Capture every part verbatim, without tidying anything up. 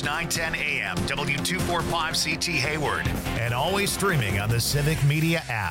nine ten A M, W two forty-five C T Hayward, and always streaming on the Civic Media app.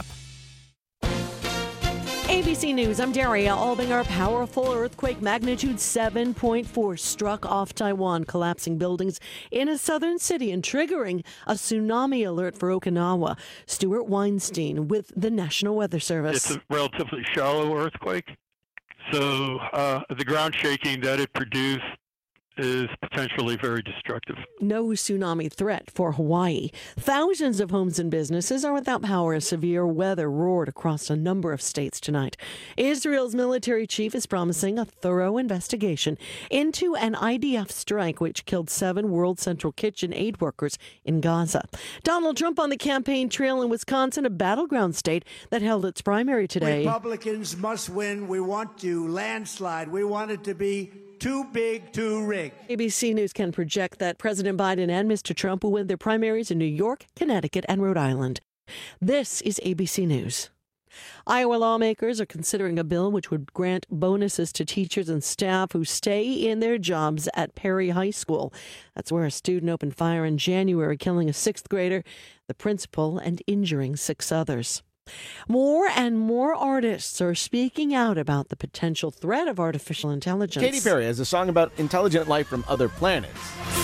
A B C News, I'm Daria Albinger. Powerful earthquake magnitude seven point four struck off Taiwan, collapsing buildings in a southern city and triggering a tsunami alert for Okinawa. Stuart Weinstein with the National Weather Service. It's a relatively shallow earthquake, so uh, the ground shaking that it produced is potentially very destructive. No tsunami threat for Hawaii. Thousands of homes and businesses are without power as severe weather roared across a number of states tonight. Israel's military chief is promising a thorough investigation into an I D F strike which killed seven World Central Kitchen aid workers in Gaza. Donald Trump on the campaign trail in Wisconsin, a battleground state that held its primary today. Republicans must win. We want to landslide. We want it to be too big, too rigged. A B C News can project that President Biden and Mister Trump will win their primaries in New York, Connecticut, and Rhode Island. This is A B C News. Iowa lawmakers are considering a bill which would grant bonuses to teachers and staff who stay in their jobs at Perry High School. That's where a student opened fire in January, killing a sixth grader, the principal, and injuring six others. More and more artists are speaking out about the potential threat of artificial intelligence. Katy Perry has a song about intelligent life from other planets.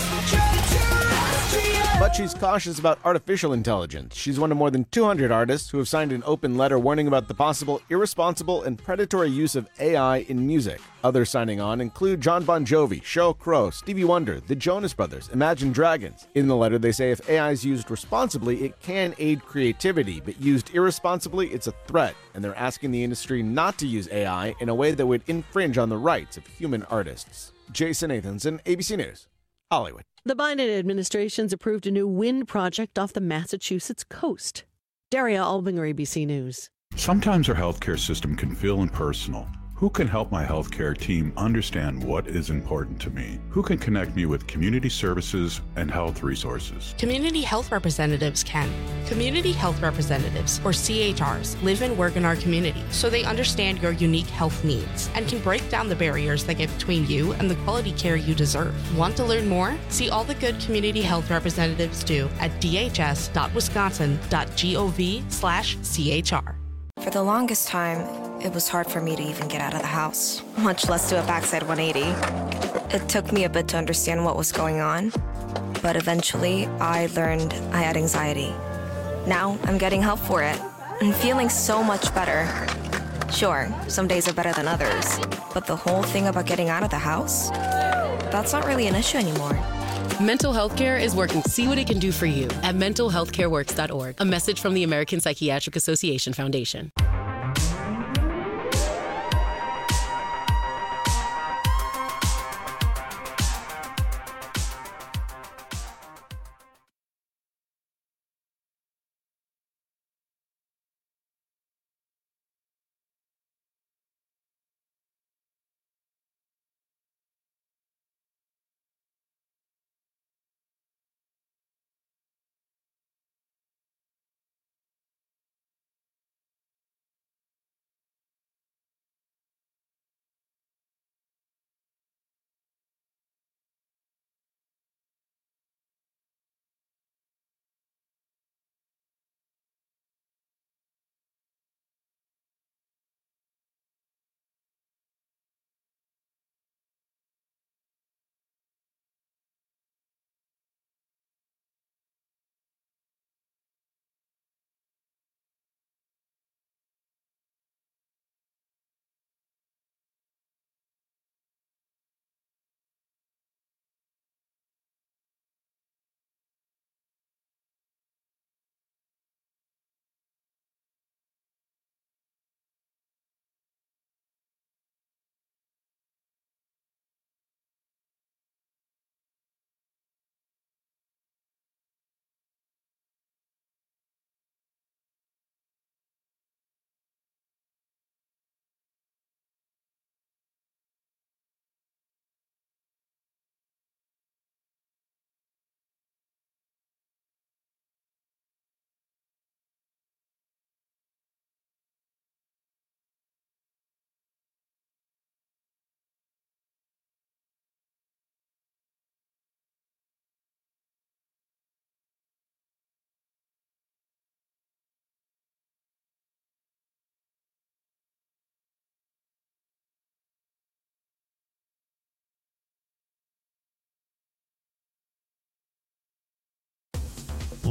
But she's cautious about artificial intelligence. She's one of more than two hundred artists who have signed an open letter warning about the possible irresponsible and predatory use of A I in music. Others signing on include Jon Bon Jovi, Sheryl Crow, Stevie Wonder, the Jonas Brothers, Imagine Dragons. In the letter, they say if A I is used responsibly, it can aid creativity, but used irresponsibly, it's a threat. And they're asking the industry not to use A I in a way that would infringe on the rights of human artists. Jason Nathanson, A B C News, Hollywood. The Biden administration's approved a new wind project off the Massachusetts coast. Daria Albinger, A B C News. Sometimes our healthcare system can feel impersonal. Who can help my healthcare team understand what is important to me? Who can connect me with community services and health resources? Community health representatives can. Community health representatives, or C H Rs, live and work in our community, so they understand your unique health needs and can break down the barriers that get between you and the quality care you deserve. Want to learn more? See all the good community health representatives do at d h s dot wisconsin dot gov slash c h r. For the longest time, it was hard for me to even get out of the house, much less do a backside one eighty. It took me a bit to understand what was going on, but eventually I learned I had anxiety. Now I'm getting help for it and feeling so much better. Sure, some days are better than others, but the whole thing about getting out of the house, that's not really an issue anymore. Mental health care is working to see what it can do for you at mental health care works dot org. A message from the American Psychiatric Association Foundation.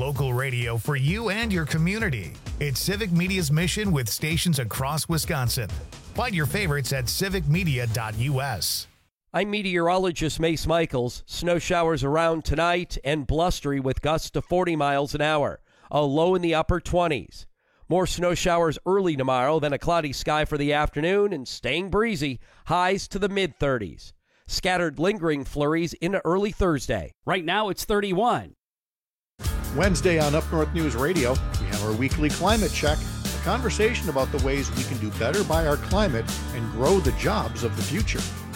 local radio for you and your community. It's Civic Media's mission with stations across Wisconsin. Find your favorites at civic media dot u s. I'm meteorologist Mace Michaels. Snow showers around tonight and blustery with gusts to forty miles an hour. A low in the upper twenties. More snow showers early tomorrow, then a cloudy sky for the afternoon and staying breezy. Highs to the mid-thirties. Scattered lingering flurries into early Thursday. Right now it's thirty-one. Wednesday on Up North News Radio, we have our weekly climate check, a conversation about the ways we can do better by our climate and grow the jobs of the future.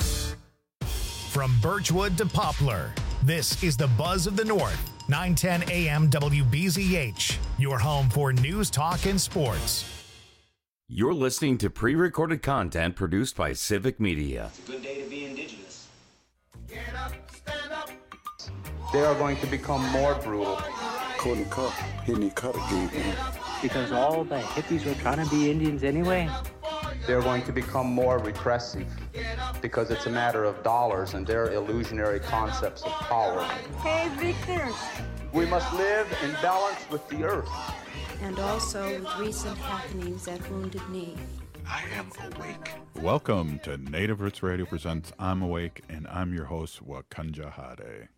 From Birchwood to Poplar, this is the Buzz of the North, nine ten A M W B Z H, your home for news, talk, and sports. You're listening to pre-recorded content produced by Civic Media. It's a good day to be indigenous. Get up, stand up. They are going to become more brutal. Couldn't cut, hitting cut again. Because all the hippies were trying to be Indians anyway. They're going to become more repressive because it's a matter of dollars and their illusionary concepts of power. Hey, Victor. We must live in balance with the earth. And also with recent happenings at Wounded Knee. I am awake. Welcome to Native Roots Radio presents I'm Awake, and I'm your host, Wakanja Hade.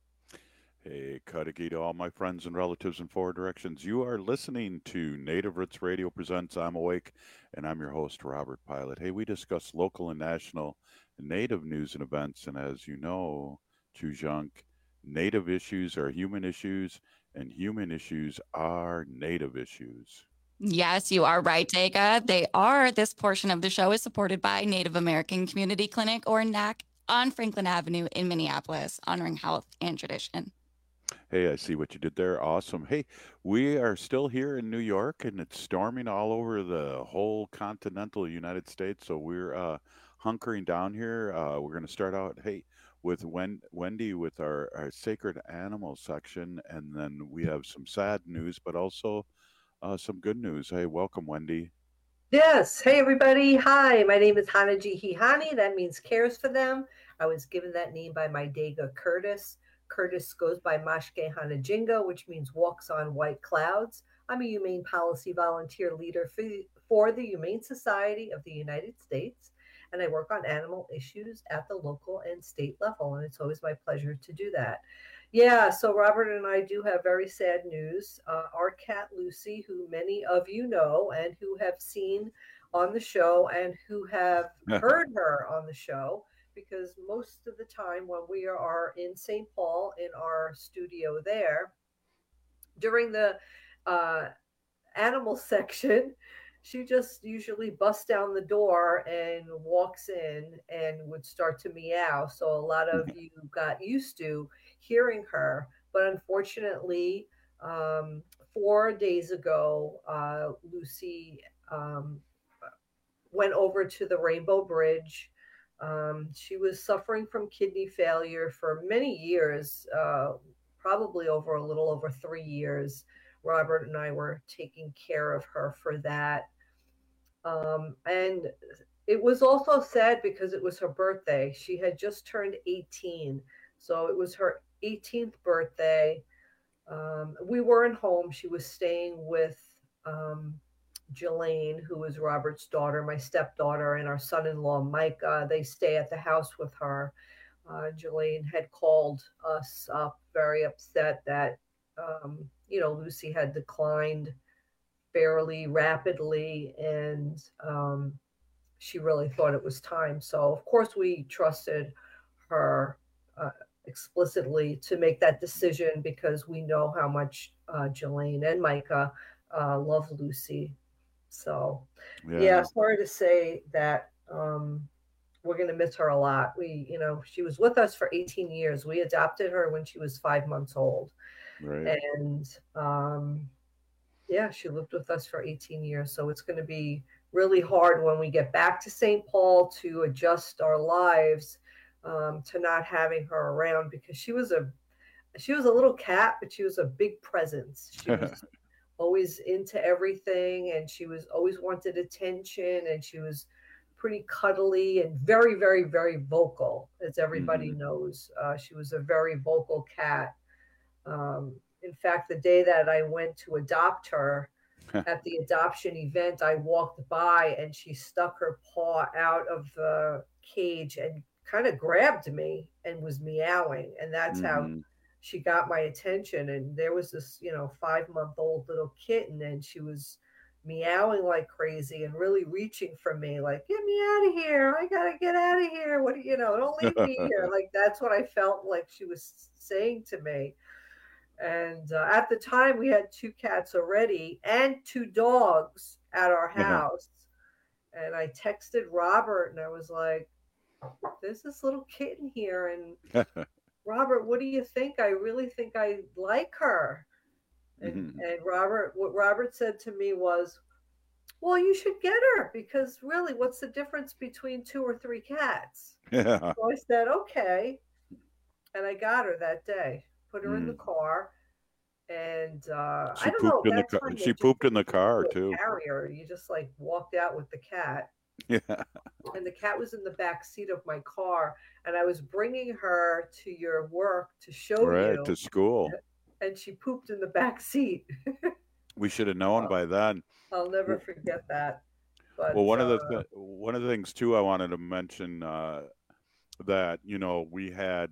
Hey, Kadagi to all my friends and relatives in four directions. You are listening to Native Roots Radio presents I'm Awake, and I'm your host, Robert Pilot. Hey, we discuss local and national Native news and events, and as you know, Chujunk, Native issues are human issues, and human issues are Native issues. Yes, you are right, Dega. They are. This portion of the show is supported by Native American Community Clinic, or N A C, on Franklin Avenue in Minneapolis, honoring health and tradition. Hey, I see what you did there. Awesome. Hey, we are still here in New York, and it's storming all over the whole continental United States. So we're uh, hunkering down here. Uh, we're going to start out, hey, with Wen- Wendy with our, our sacred animal section, and then we have some sad news, but also uh, some good news. Hey, welcome, Wendy. Yes. Hey, everybody. Hi, my name is Hanaji Hihani. That means cares for them. I was given that name by my Dega Curtis. Curtis goes by Mashke Hanajinga, which means walks on white clouds. I'm a humane policy volunteer leader for, for the Humane Society of the United States, and I work on animal issues at the local and state level, and it's always my pleasure to do that. Yeah, so Robert and I do have very sad news. Uh, our cat Lucy, who many of you know and who have seen on the show and who have heard her on the show, because most of the time when we are in Saint Paul in our studio there, during the uh, animal section, she just usually busts down the door and walks in and would start to meow. So a lot of you got used to hearing her. But unfortunately, um, four days ago, uh, Lucy um, went over to the Rainbow Bridge. Um, she was suffering from kidney failure for many years, uh, probably over a little over three years. Robert and I were taking care of her for that. Um, and it was also sad because it was her birthday. She had just turned eighteen. So it was her eighteenth birthday. Um, we weren't home. She was staying with um, Jelaine, who was Robert's daughter, my stepdaughter, and our son-in-law, Micah. They stay at the house with her. Uh, Jelaine had called us up very upset that, um, you know, Lucy had declined fairly rapidly, and um, she really thought it was time. So, of course, we trusted her uh, explicitly to make that decision because we know how much uh, Jelaine and Micah uh, love Lucy. So, yeah. yeah, sorry to say that um, we're going to miss her a lot. We, you know, she was with us for eighteen years. We adopted her when she was five months old. Right. And, um, yeah, she lived with us for eighteen years. So it's going to be really hard when we get back to Saint Paul to adjust our lives um, to not having her around, because she was a, she was a little cat, but she was a big presence. She was always into everything, and she was always wanted attention, and she was pretty cuddly and very, very, very vocal, as everybody mm-hmm. knows. Uh, she was a very vocal cat. Um, in fact, the day that I went to adopt her at the adoption event, I walked by and she stuck her paw out of the cage and kind of grabbed me and was meowing. And that's Mm-hmm. how she got my attention. And there was this, you know, five month old little kitten, and she was meowing like crazy and really reaching for me, like, get me out of here. I got to get out of here. What do you know? Don't leave me here. Like, that's what I felt like she was saying to me. And uh, at the time, we had two cats already and two dogs at our house. And I texted Robert, and I was like, there's this little kitten here. And Robert, what do you think? I really think I like her. And, Mm-hmm. and Robert, what Robert said to me was, well, you should get her, because really, what's the difference between two or three cats? Yeah. So I said, okay. And I got her that day, put her Mm. in the car. And uh, She I don't know. pooped in the that's car. when they She just pooped in the put car you into a too. Carrier. You just like walked out with the cat. Yeah. And the cat was in the back seat of my car, and I was bringing her to your work to show Right you. to school. And she pooped in the back seat. We should have known by then. I'll never forget that. But Well, one of the uh, th- one of the things too I wanted to mention uh, that you know we had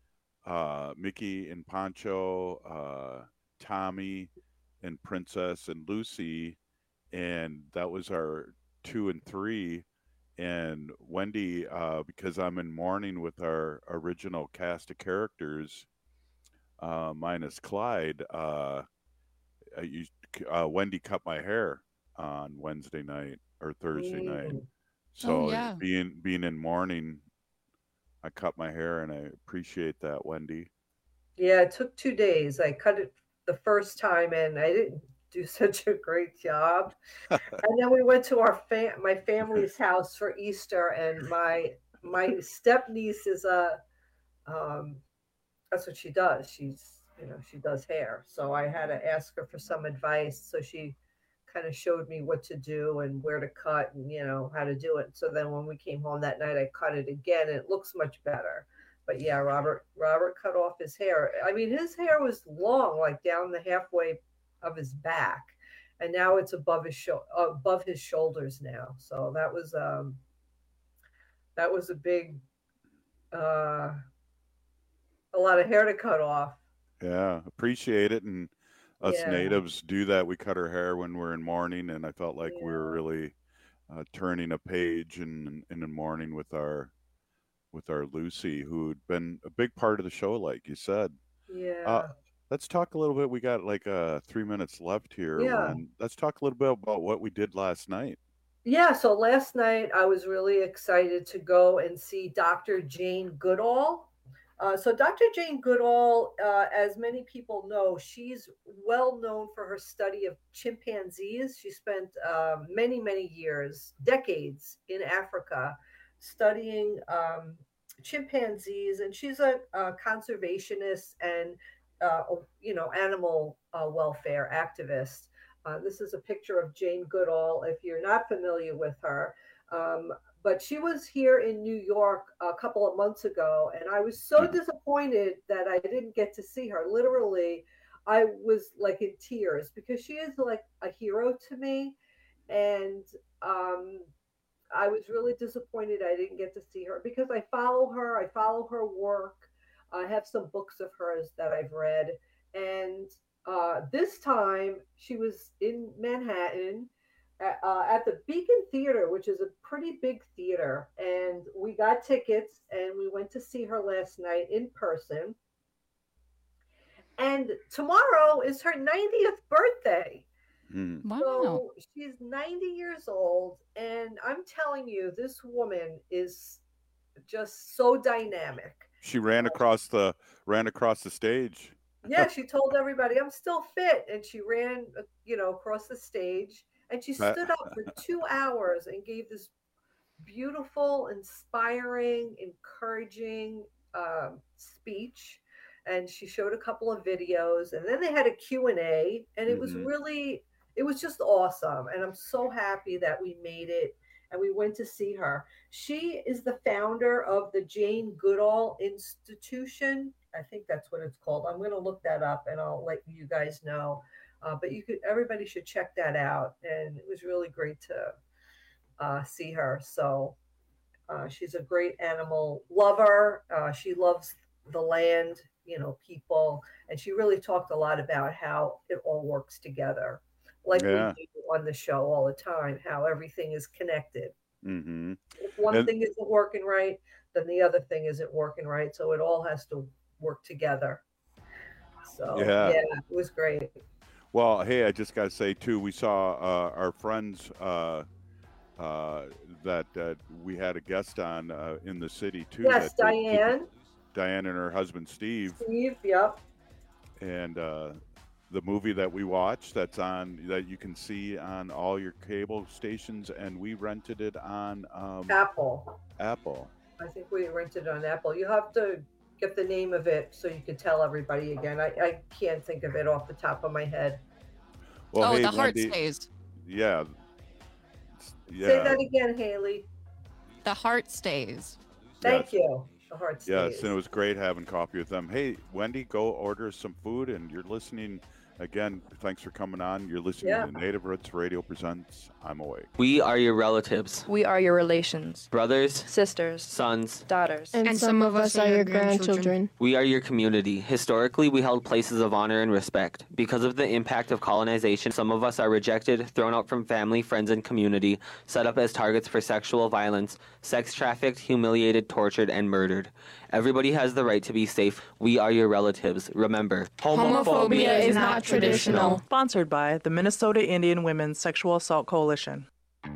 uh, Mickey and Pancho, uh, Tommy and Princess and Lucy, and that was our two and three. And Wendy, uh, because I'm in mourning with our original cast of characters, uh, minus Clyde, uh, I used, uh, Wendy cut my hair on Wednesday night or Thursday night. Mm. So Oh, yeah. being being in mourning, I cut my hair, and I appreciate that, Wendy. yeah, it took two days. I cut it the first time, and I didn't do such a great job. And then we went to our fam- my family's house for Easter, and my my step niece is a um, that's what she does. She's you know she does hair, so I had to ask her for some advice. So she kind of showed me what to do and where to cut and you know how to do it. So then when we came home that night, I cut it again, and it looks much better. But yeah, Robert Robert cut off his hair. I mean, his hair was long, like down the halfway of his back, and now it's above his sho- above his shoulders now. So that was um that was a big uh a lot of hair to cut off. Yeah, appreciate it. And us Yeah. natives do that. We cut our hair when we're in mourning, and I felt like we were really uh, turning a page in, in in mourning with our with our Lucy, who'd been a big part of the show, like you said. Yeah. Uh, let's talk a little bit. We got like uh, three minutes left here. Yeah. When, let's talk a little bit about what we did last night. Yeah, so last night I was really excited to go and see Doctor Jane Goodall. Uh, so Doctor Jane Goodall, uh, as many people know, she's well known for her study of chimpanzees. She spent uh, many, many years, decades in Africa studying um, chimpanzees, and she's a, a conservationist and, uh, you know, animal uh, welfare activist. Uh, this is a picture of Jane Goodall, if you're not familiar with her. Um, but she was here in New York a couple of months ago, and I was so disappointed that I didn't get to see her. Literally, I was like in tears because she is like a hero to me. And um, I was really disappointed I didn't get to see her because I follow her. I follow her work. I have some books of hers that I've read. And uh, this time she was in Manhattan at, uh, at the Beacon Theater, which is a pretty big theater. And we got tickets and we went to see her last night in person. And tomorrow is her ninetieth birthday. Hmm. Wow. So she's ninety years old, and I'm telling you, this woman is just so dynamic. She ran across the ran across the stage. Yeah, she told everybody, I'm still fit. And she ran, uh, you know, across the stage, and she That- stood up for two hours and gave this beautiful, inspiring, encouraging um, speech. And she showed a couple of videos, and then they had a Q and A, and it was Mhm. really, it was just awesome. And I'm so happy that we made it and we went to see her. She is the founder of the Jane Goodall Institution. I think that's what it's called. I'm going to look that up and I'll let you guys know. Uh, but you could, everybody should check that out. And it was really great to uh, see her. So uh, she's a great animal lover. Uh, she loves the land, you know, people, and she really talked a lot about how it all works together, like Yeah. we do on the show all the time, how everything is connected. Mm-hmm. If one And- thing isn't working right, then the other thing isn't working right. So it all has to work together. So Yeah. yeah, it was great. Well, hey, I just got to say, too, we saw uh, our friends uh, uh, that uh, we had a guest on uh, in the city, too. Yes, that- Diane. Diane and her husband, Steve. Steve, yep. And uh, the movie that we watched that's on, that you can see on all your cable stations, and we rented it on um, Apple. Apple. I think we rented it on Apple. You have to get the name of it so you can tell everybody again. I, I can't think of it off the top of my head. Well, oh, hey, the heart Wendy- stays. Yeah. Yeah. Say that again, Haley. The heart stays. Thank Yes. you. The heart stays. Yes, and it was great having coffee with them. Hey, Wendy, go order some food, and you're listening again. Thanks for coming on. You're listening Yeah. to Native Roots Radio presents I'm Awake. We are your relatives, We are your relations, brothers, sisters, sons. daughters. And, some, of us are your grandchildren. We are your community. Historically, we held places of honor and respect. Because of the impact of colonization, some of us are rejected, thrown out from family, friends, and community, set up as targets for sexual violence, sex trafficked, humiliated, tortured, and murdered. Everybody has the right to be safe. We are your relatives. Remember, Homophobia is not traditional. Sponsored by the Minnesota Indian Women's Sexual Assault Coalition.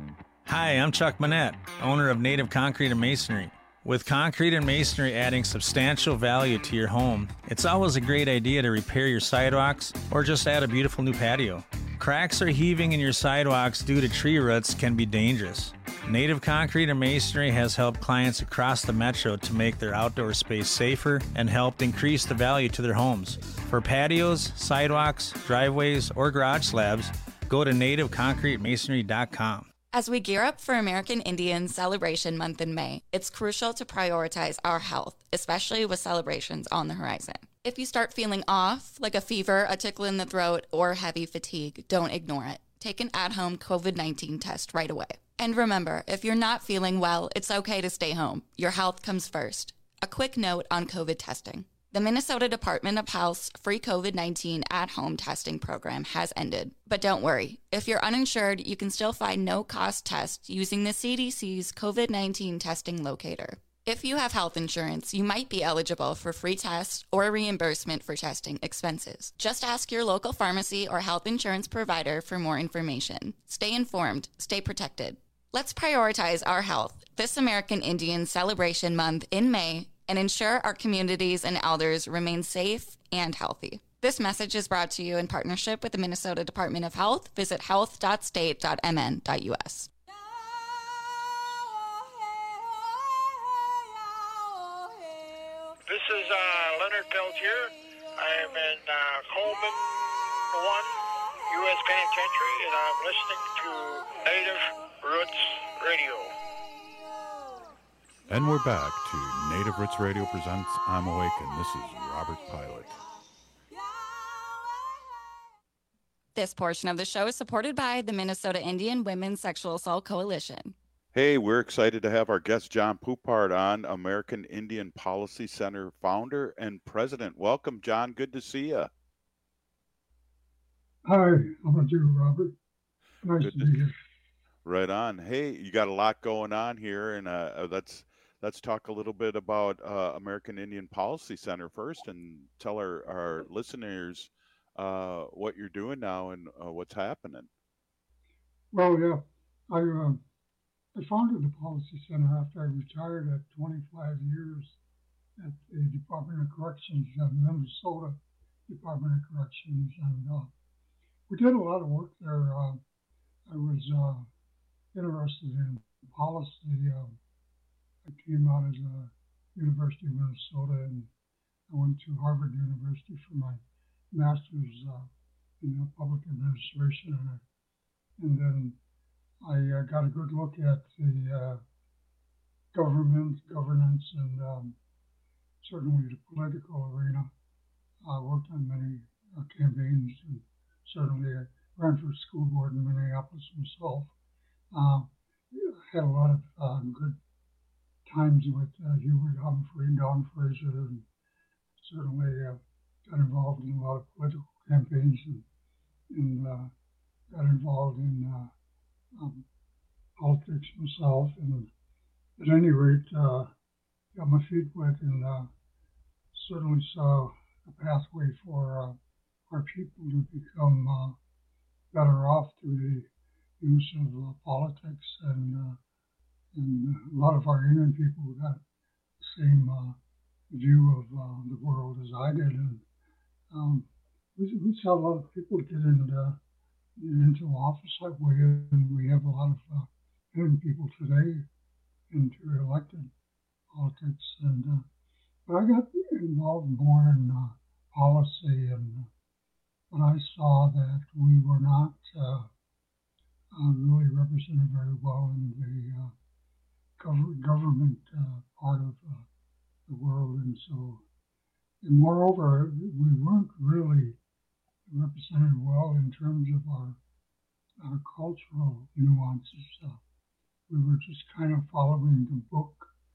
Hi, I'm Chuck Manette, owner of Native Concrete and Masonry. With concrete and masonry adding substantial value to your home, it's always a great idea to repair your sidewalks or just add a beautiful new patio. Cracks or heaving in your sidewalks due to tree roots can be dangerous. Native Concrete and Masonry has helped clients across the metro to make their outdoor space safer and helped increase the value to their homes. For patios, sidewalks, driveways, or garage slabs, go to native concrete masonry dot com. As we gear up for American Indian Celebration Month in May, it's crucial to prioritize our health, especially with celebrations on the horizon. If you start feeling off, like a fever, a tickle in the throat, or heavy fatigue, don't ignore it. Take an at-home COVID nineteen test right away. And remember, if you're not feeling well, it's okay to stay home. Your health comes first. A quick note on COVID testing. The Minnesota Department of Health's free COVID nineteen at-home testing program has ended. But don't worry. If you're uninsured, you can still find no-cost tests using the C D C's COVID nineteen testing locator. If you have health insurance, you might be eligible for free tests or reimbursement for testing expenses. Just ask your local pharmacy or health insurance provider for more information. Stay informed. Stay protected. Let's prioritize our health this American Indian Celebration Month in May and ensure our communities and elders remain safe and healthy. This message is brought to you in partnership with the Minnesota Department of Health. Visit health dot state dot m n dot u s. This is uh, Leonard Peltier. I am in uh, Coleman one U S Penitentiary, and I'm listening to Native Roots Radio. And we're back to Native Roots Radio presents I'm Awake, and this is Robert Pilot. This portion of the show is supported by the Minnesota Indian Women's Sexual Assault Coalition. Hey, we're excited to have our guest John Poupart on, American Indian Policy Center founder and president. Welcome, John. Good to see you. Hi, how about you, Robert? Nice Good to be here. Right on. Hey, you got a lot going on here, and uh, let's let's talk a little bit about uh, American Indian Policy Center first, and tell our, our listeners uh, what you're doing now and uh, what's happening. Well, yeah, I uh, I founded the Policy Center after I retired at twenty-five years at the Department of Corrections, uh, Minnesota Department of Corrections, and uh, we did a lot of work there. Uh, I was uh, interested in policy. Uh, I came out of the University of Minnesota, and I went to Harvard University for my master's uh, in uh, public administration, and, and then I uh, got a good look at the uh, government, governance, and um, certainly the political arena. I worked on many uh, campaigns, and certainly I ran for school board in Minneapolis myself. Uh, had a lot of uh, good times with uh, Hubert Humphrey and Don Fraser, and certainly uh, got involved in a lot of political campaigns, and, and uh, got involved in uh, um, politics myself. And at any rate, uh, got my feet wet, and uh, certainly saw a pathway for uh, our people to become uh, better off through the use of uh, politics, and uh, and a lot of our Indian people got the same uh, view of uh, the world as I did, and um, we, we saw a lot of people get into, get into office that way, and we have a lot of uh, Indian people today into elected politics, and uh, but I got involved more in uh, policy, and uh, but I saw that we were not uh, uh, really represented very well in the uh, gov- government uh, part of uh, the world, and so, and moreover, we weren't really represented well in terms of our our cultural nuances. Uh, we were just kind of following the book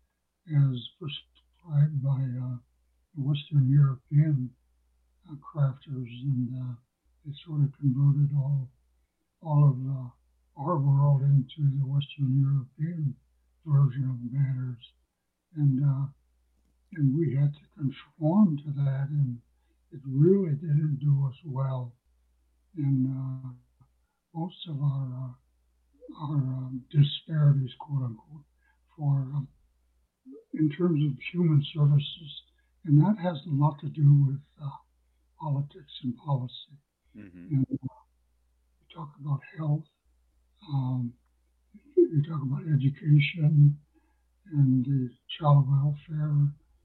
as prescribed by uh, Western European uh, crafters, and uh, they sort of converted all all of uh, our world into the Western European version of manners, and uh, and we had to conform to that, and it really didn't do us well. And uh, most of our uh, our um, disparities, quote unquote, for uh, in terms of human services, and that has a lot to do with uh, politics and policy. Mm-hmm. And uh, you talk about health, um, you talk about education, and the child welfare,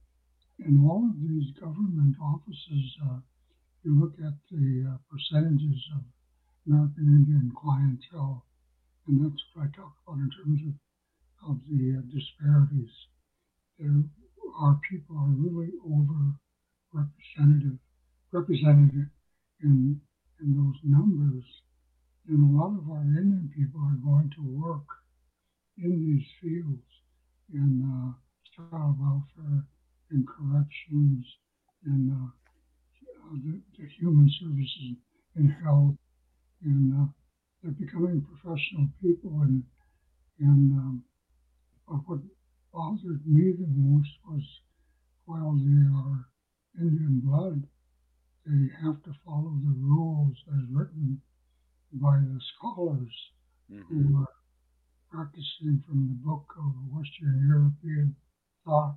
and all of these government offices. Uh, you look at the uh, percentages of American Indian clientele, and that's what I talk about in terms of, of the uh, disparities. There, our people are really over representative, represented in in those numbers, and a lot of our Indian people are going to work in these fields, in uh, child welfare, in corrections, in uh, the, the human services, in health, and uh, they're becoming professional people. And and um, but what bothered me the most was, while they are Indian blood, they have to follow the rules as written by the scholars mm-hmm. who are practicing from the book of Western European thought.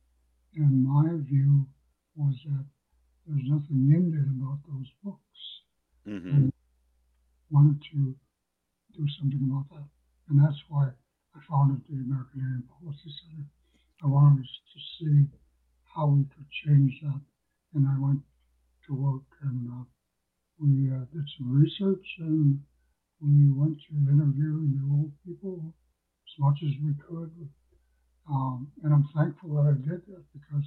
And my view was that there's nothing Indian about those books. Mm-hmm. And I wanted to do something about that. And that's why I founded the American Indian Policy Center. I wanted to see how we could change that. And I went to work, and uh, we uh, did some research, and we went to interviewing the old people as much as we could. Um, and I'm thankful that I did that, because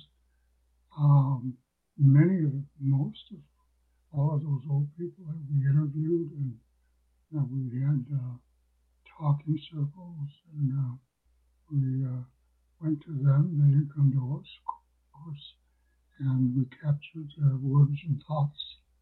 um, many of, most of all of those old people that we interviewed, and that we had uh, talking circles, and uh, we uh, went to them. They didn't come to us, of course, and we captured their words and thoughts.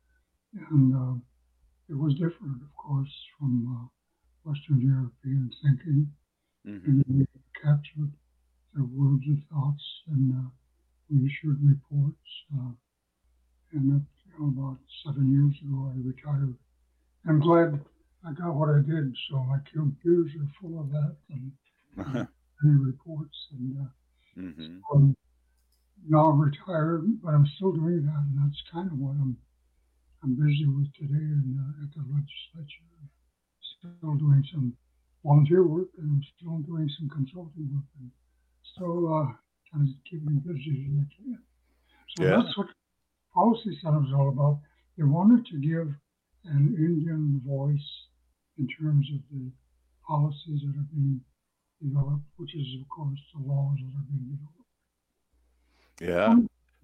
And uh, it was different, of course, from uh, Western European thinking. Mm-hmm. And we captured their words and thoughts, and uh, we issued reports. Uh, and that, you know, about seven years ago, I retired. I'm glad I got what I did, so my computers are full of that, and uh, many reports. And uh, mm-hmm. so I'm now I'm retired, but I'm still doing that, and that's kind of what I'm I'm busy with today, and uh, at the legislature. Still doing some volunteer work, and I'm still doing some consulting work, and still uh, trying to keep me busy as I can. So yeah. That's what Policy Center is all about. They wanted to give an Indian voice in terms of the policies that are being developed, which is, of course, the laws that are being developed. Yeah.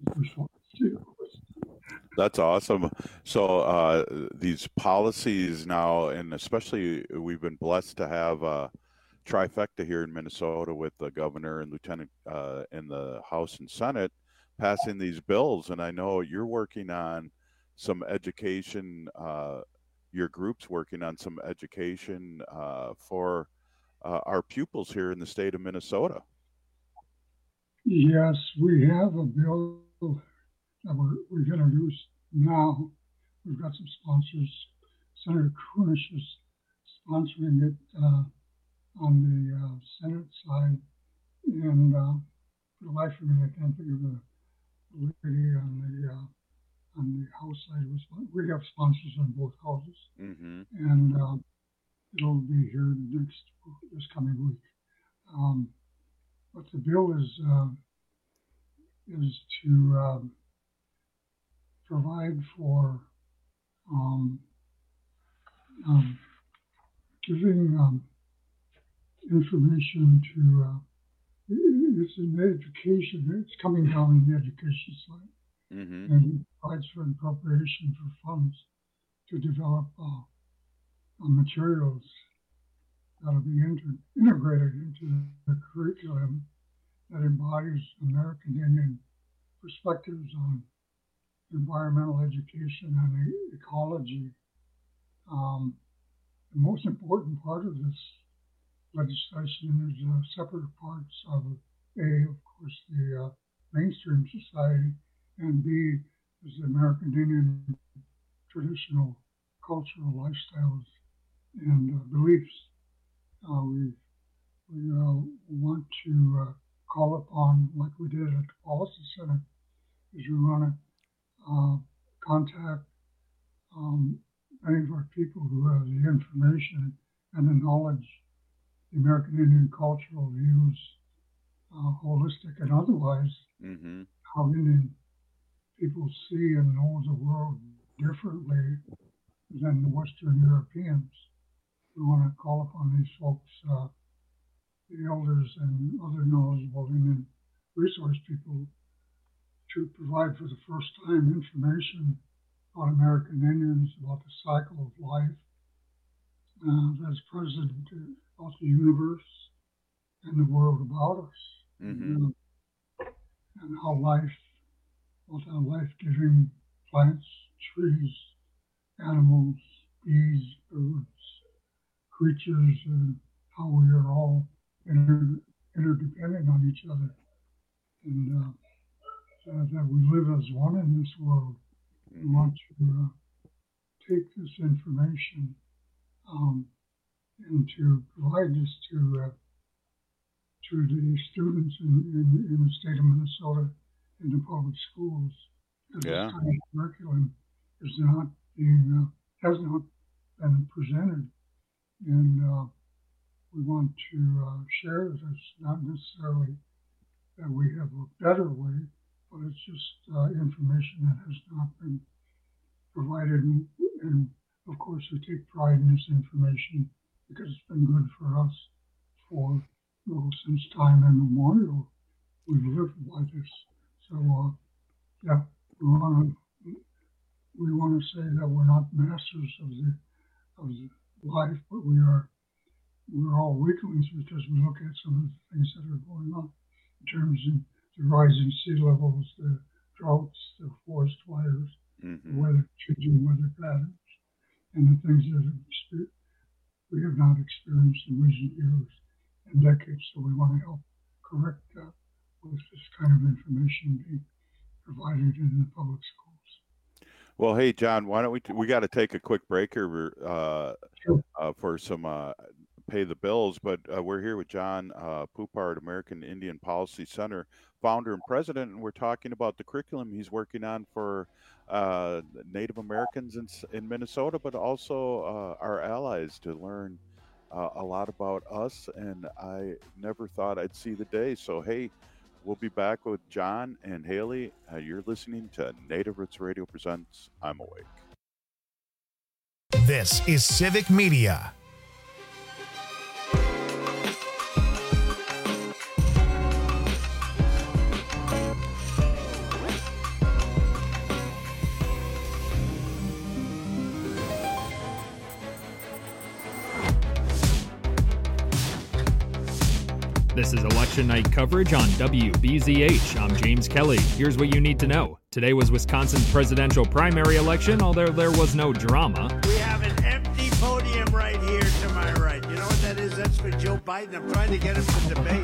That's awesome. So uh, these policies now, and especially we've been blessed to have a trifecta here in Minnesota with the governor and lieutenant uh, in the House and Senate passing these bills. And I know you're working on some education, uh, your group's working on some education uh, for uh, our pupils here in the state of Minnesota. Yes, we have a bill that we're, we've introduced now. We've got some sponsors. Senator Kunish is sponsoring it uh, on the uh, Senate side. And uh, for the life of me, I can't think of the lady on the uh, on the House side. We have sponsors on both houses. Mm-hmm. And uh, it'll be here next this coming week. Um, but the bill is uh, is to um, provide for um, um, giving um, information to, uh, it's in education, it's coming down in the education side, mm-hmm. and it provides for an appropriation for funds to develop uh, uh, materials that will be inter- integrated into the curriculum that embodies American Indian perspectives on environmental education and e- ecology. Um, the most important part of this legislation is uh, separate parts of A, of course, the uh, mainstream society, and B, is the American Indian traditional cultural lifestyles and uh, beliefs. Uh, we we uh, want to uh, call upon, like we did at the Policy Center, is we want to uh, contact um, many of our people who have the information and the knowledge, the American Indian cultural views, uh, holistic and otherwise, mm-hmm. how Indian people see and know the world differently than the Western Europeans. We want to call upon these folks, uh, the elders and other knowledgeable Indian resource people, to provide for the first time information on American Indians, about the cycle of life uh, that's present about the universe and the world about us, mm-hmm. and, uh, and how life, about how life-giving plants, trees, animals, bees, birds, creatures, and how we are all inter- interdependent on each other, and uh, uh, that we live as one in this world. We want to uh, take this information um, and to provide this to uh, to the students in, in, in the state of Minnesota in the public schools. Because yeah. this kind of curriculum is not being uh, has not been presented, and uh, we want to uh, share this. Not necessarily that we have a better way, but it's just uh, information that has not been provided. And, and of course, we take pride in this information because it's been good for us for, well, since time immemorial. We've lived by this. So, uh, yeah, we want to we want to say that we're not masters of the of the life, but we are we're all weaklings because we look at some of the things that are going on in terms of the rising sea levels, the droughts, the forest fires, mm-hmm. the weather, changing weather patterns, and the things that we have not experienced in recent years and decades. So we want to help correct that with this kind of information being provided in the public schools. Well, hey, John, why don't we, t- we got to take a quick break here uh, sure. uh, for some uh, pay the bills, but uh, we're here with John uh, Poupart, American Indian Policy Center, founder and president, and we're talking about the curriculum he's working on for uh, Native Americans in, in Minnesota, but also uh, our allies to learn uh, a lot about us, and I never thought I'd see the day. So, hey, we'll be back with John and Haley. Uh, you're listening to Native Roots Radio Presents I'm Awake. This is Civic Media. This is election night coverage on W B Z H. I'm James Kelly. Here's what you need to know. Today was Wisconsin's presidential primary election, although there was no drama. We have an empty podium right here to my right. You know what that is? That's for Joe Biden. I'm trying to get him to debate.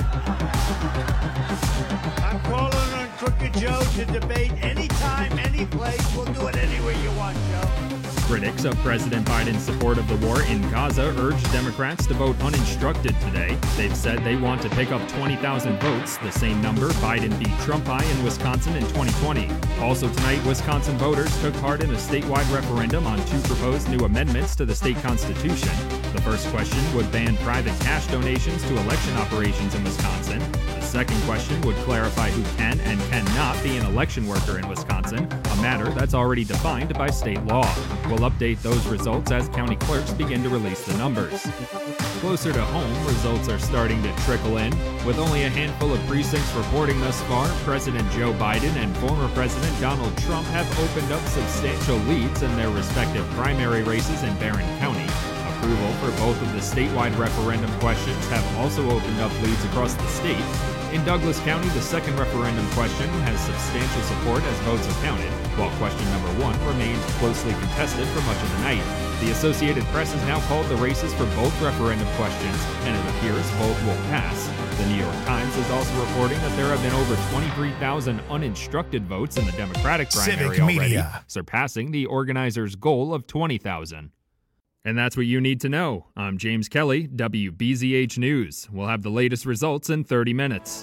I'm calling on Crooked Joe to debate anytime, any place. We'll do it anywhere you want, Joe. Critics of President Biden's support of the war in Gaza urged Democrats to vote uninstructed today. They've said they want to pick up twenty thousand votes, the same number Biden beat Trump by in Wisconsin in twenty twenty. Also tonight, Wisconsin voters took part in a statewide referendum on two proposed new amendments to the state constitution. The first question would ban private cash donations to election operations in Wisconsin. The second question would clarify who can and cannot be an election worker in Wisconsin, a matter that's already defined by state law. We'll update those results as county clerks begin to release the numbers. Closer to home, results are starting to trickle in. With only a handful of precincts reporting thus far, President Joe Biden and former President Donald Trump have opened up substantial leads in their respective primary races in Barron County. Approval for both of the statewide referendum questions have also opened up leads across the state. In Douglas County, the second referendum question has substantial support as votes are counted, while question number one remained closely contested for much of the night. The Associated Press has now called the races for both referendum questions, and it appears both will pass. The New York Times is also reporting that there have been over twenty-three thousand uninstructed votes in the Democratic primary Civic already, Media. surpassing the organizers' goal of twenty thousand. And that's what you need to know. I'm James Kelly, W B Z H News. We'll have the latest results in thirty minutes.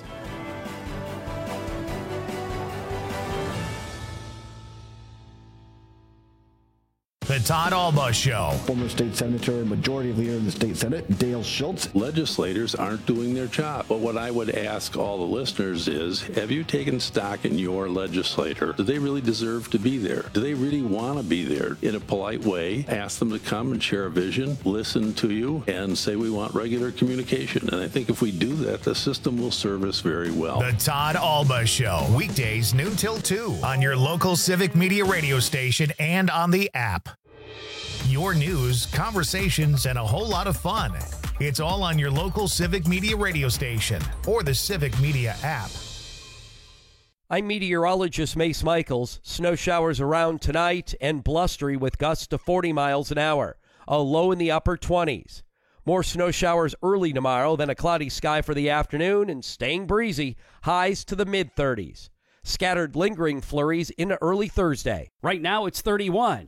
The Todd Alba Show. Former state senator, majority leader in the state senate, Dale Schultz. Legislators aren't doing their job. But what I would ask all the listeners is, have you taken stock in your legislator? Do they really deserve to be there? Do they really want to be there? In a polite way, ask them to come and share a vision, listen to you, and say we want regular communication. And I think if we do that, the system will serve us very well. The Todd Alba Show. Weekdays noon till two on your local Civic Media radio station and on the app. Your news, conversations, and a whole lot of fun. It's all on your local Civic Media radio station or the Civic Media app. I'm meteorologist Mace Michaels. Snow showers around tonight and blustery with gusts to forty miles an hour. A low in the upper twenties. More snow showers early tomorrow, then a cloudy sky for the afternoon and staying breezy. Highs to the mid thirties. Scattered lingering flurries into early Thursday. Right now it's thirty-one.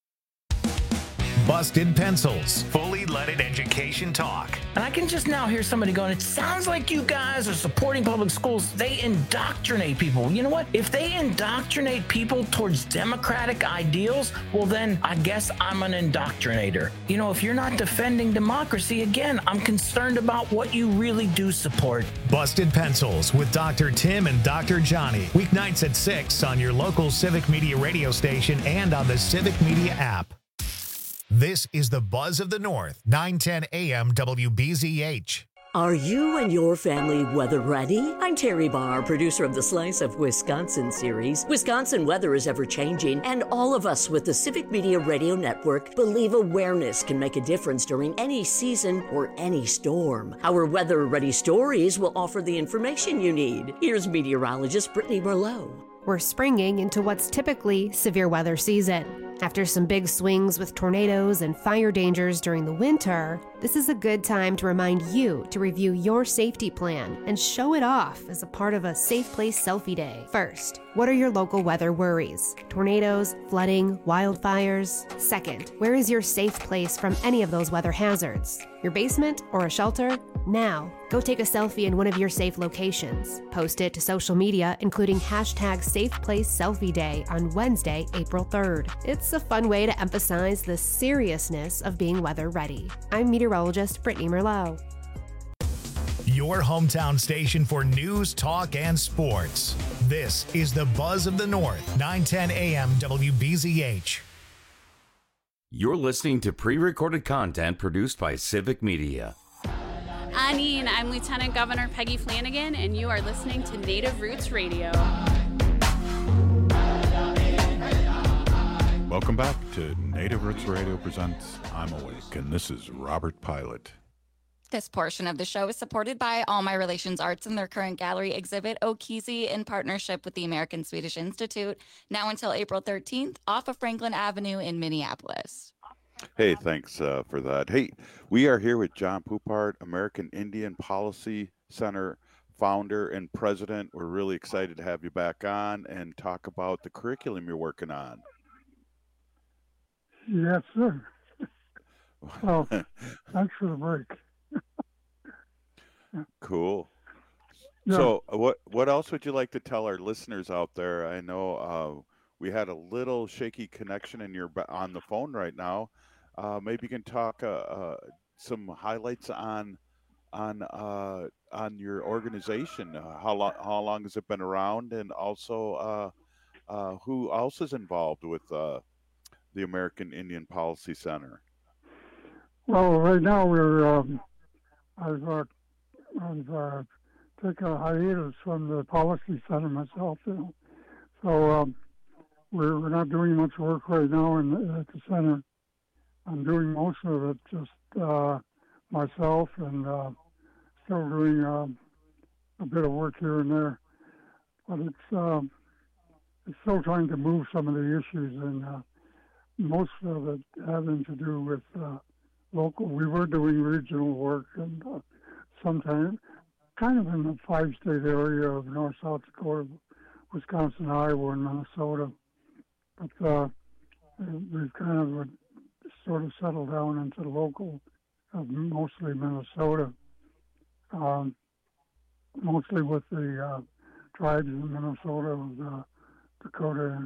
Busted Pencils, fully leaded education talk. And I can just now hear somebody going, it sounds like you guys are supporting public schools. They indoctrinate people. You know what? If they indoctrinate people towards democratic ideals, well, then I guess I'm an indoctrinator. You know, if you're not defending democracy, again, I'm concerned about what you really do support. Busted Pencils with Doctor Tim and Doctor Johnny. Weeknights at six on your local Civic Media radio station and on the Civic Media app. This is the Buzz of the North, nine ten A M W B Z H. Are you and your family weather ready? I'm Terry Barr, producer of the Slice of Wisconsin series. Wisconsin weather is ever changing, and all of us with the Civic Media Radio Network believe awareness can make a difference during any season or any storm. Our weather ready stories will offer the information you need. Here's meteorologist Brittany Merlot. We're springing into what's typically severe weather season. After some big swings with tornadoes and fire dangers during the winter, this is a good time to remind you to review your safety plan and show it off as a part of a Safe Place Selfie Day. First, what are your local weather worries? Tornadoes, flooding, wildfires? Second, where is your safe place from any of those weather hazards? Your basement or a shelter? Now, go take a selfie in one of your safe locations. Post it to social media, including hashtag Safe Place Selfie Day on Wednesday, April third. It's a fun way to emphasize the seriousness of being weather ready. I'm meteorologist Brittany Merlot. Your hometown station for news, talk, and sports. This is the Buzz of the North, nine ten A M W B Z H. You're listening to pre-recorded content produced by Civic Media. Anine, I'm Lieutenant Governor Peggy Flanagan, and you are listening to Native Roots Radio. Welcome back to Native Roots Radio presents I'm Awake, and this is Robert Pilot. This portion of the show is supported by All My Relations Arts and their current gallery exhibit, Okizi, in partnership with the American Swedish Institute, now until April thirteenth, off of Franklin Avenue in Minneapolis. Hey, thanks uh, for that. Hey, we are here with John Poupart, American Indian Policy Center founder and president. We're really excited to have you back on and talk about the curriculum you're working on. Yes, sir. Well, thanks for the break. Cool. Yeah. So what what else would you like to tell our listeners out there? I know uh, we had a little shaky connection and you're on the phone right now. Uh, maybe you can talk uh, uh, some highlights on on uh, on your organization. Uh, how long how long has it been around, and also uh, uh, who else is involved with uh, the American Indian Policy Center? Well, right now we're um, I've uh, I've uh, taken a hiatus from the Policy Center myself, you know. So um, we're we're not doing much work right now in the, at the center. I'm doing most of it just uh, myself, and uh, still doing um, a bit of work here and there. But it's um, it's still trying to move some of the issues, and uh, most of it having to do with uh, local. We were doing regional work, and uh, sometimes kind of in the five-state area of North, South Dakota, Wisconsin, Iowa, and Minnesota. But uh, we've kind of uh, sort of settled down into the local, uh, mostly Minnesota, um, mostly with the uh, tribes in Minnesota, of the Dakota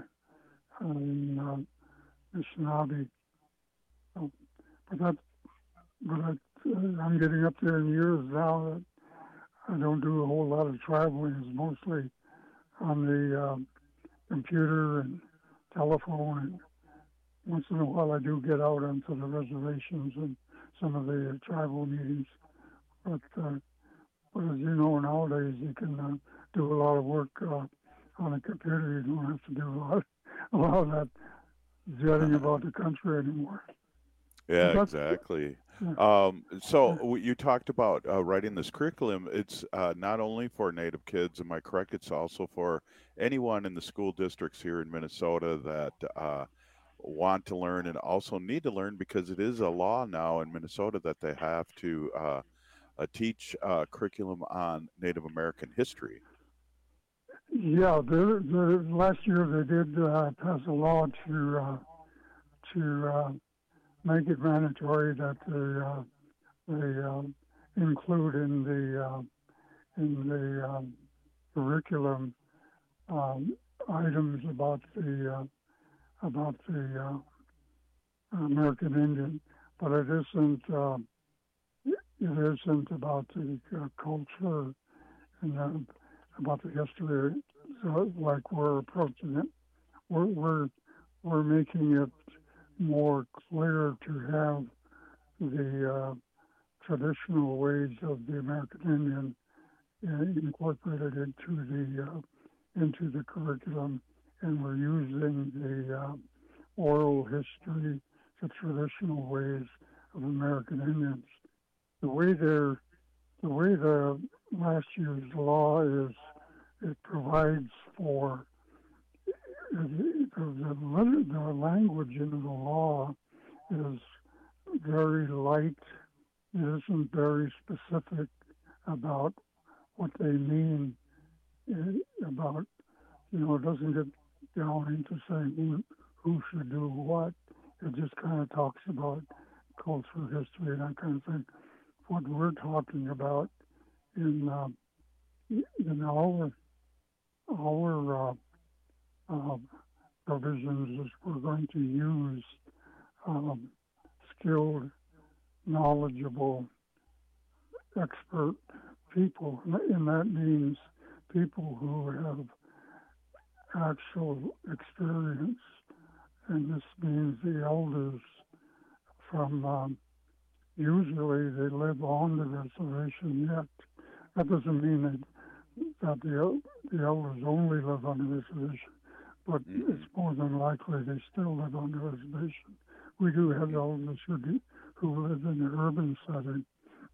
and uh, Anishinaabe. So, but that, but I, uh, I'm getting up there in years now that I don't do a whole lot of traveling. It's mostly on the uh, computer and telephone, and once in a while I do get out onto the reservations and some of the uh, tribal meetings. But, uh, but as you know, nowadays you can uh, do a lot of work uh, on a computer. You don't have to do a lot, a lot of that jetting about the country anymore. Yeah, But exactly. Yeah. Um, so w- you talked about uh, writing this curriculum. It's uh, not only for Native kids, am I correct? It's also for anyone in the school districts here in Minnesota that uh, want to learn and also need to learn, because it is a law now in Minnesota that they have to uh, uh, teach uh, curriculum on Native American history. Yeah, the, the, last year they did uh, pass a law to uh, to uh, make it mandatory that they uh, they uh, include in the uh, in the um, curriculum um, items about the uh, about the uh, American Indian, but it isn't uh, it isn't about the uh, culture and uh, about the history. So, like we're approaching it, we're we're we're making it more clear to have the uh, traditional ways of the American Indian uh, incorporated into the uh, into the curriculum, and we're using the uh, oral history, the traditional ways of American Indians. The way they're the way the last year's law is, it provides for the, the, the language in the law is very light. It isn't very specific about what they mean, about, you know, it doesn't get down into saying who, who should do what. It just kind of talks about cultural history and that kind of thing. What we're talking about in uh, in our our uh, uh, provisions is we're going to use um, skilled, knowledgeable, expert people, and that means people who have actual experience, and this means the elders from um, usually they live on the reservation yet. That doesn't mean that, that the, the elders only live on the reservation, but mm-hmm. it's more than likely they still live on the reservation. We do have elders who, do, who live in the urban setting,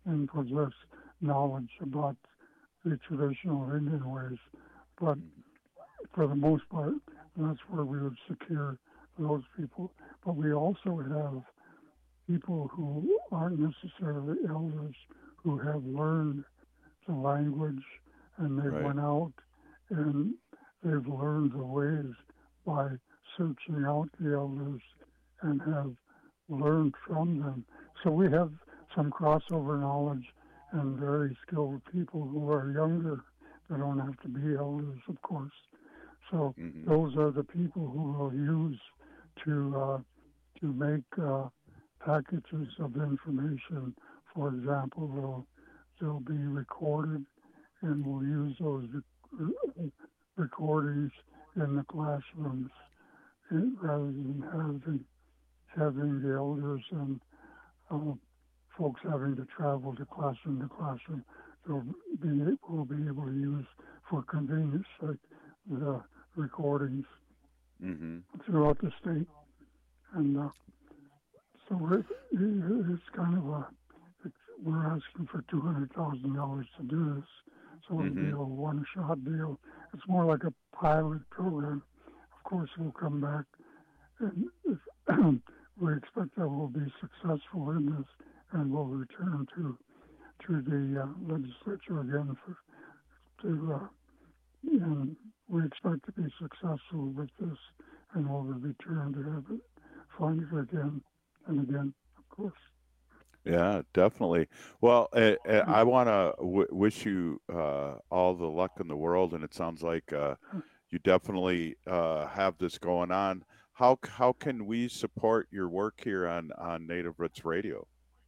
and possess knowledge about the traditional Indian ways. But for the most part, that's where we would secure those people. But we also have people who aren't necessarily elders who have learned the language, and they Right. went out and they've learned the ways by searching out the elders and have learned from them. So we have some crossover knowledge and very skilled people who are younger. They don't have to be elders, of course. So Mhm. those are the people who will use to uh, to make uh, packages of information. For example, they'll they'll be recorded, and we'll use those rec- recordings in the classrooms eh, rather than having having the elders and uh, folks having to travel to classroom to classroom. They'll be will be able to use for convenience sake the recordings Mm-hmm. throughout the state, and uh, so we're, it's kind of a it's, we're asking for two hundred thousand dollars to do this, so it'll be Mhm. a one-shot deal. It's more like a pilot program. Of course, we'll come back, and if, we expect that we'll be successful in this, and we'll return to to the uh, legislature again for to. Uh, and we expect to be successful with this, and we'll return to have it funded again and again, of course. Yeah, definitely. Well, uh, uh, I want to w- wish you uh, all the luck in the world, and it sounds like uh, you definitely uh, have this going on. How how can we support your work here on, on Native Roots Radio?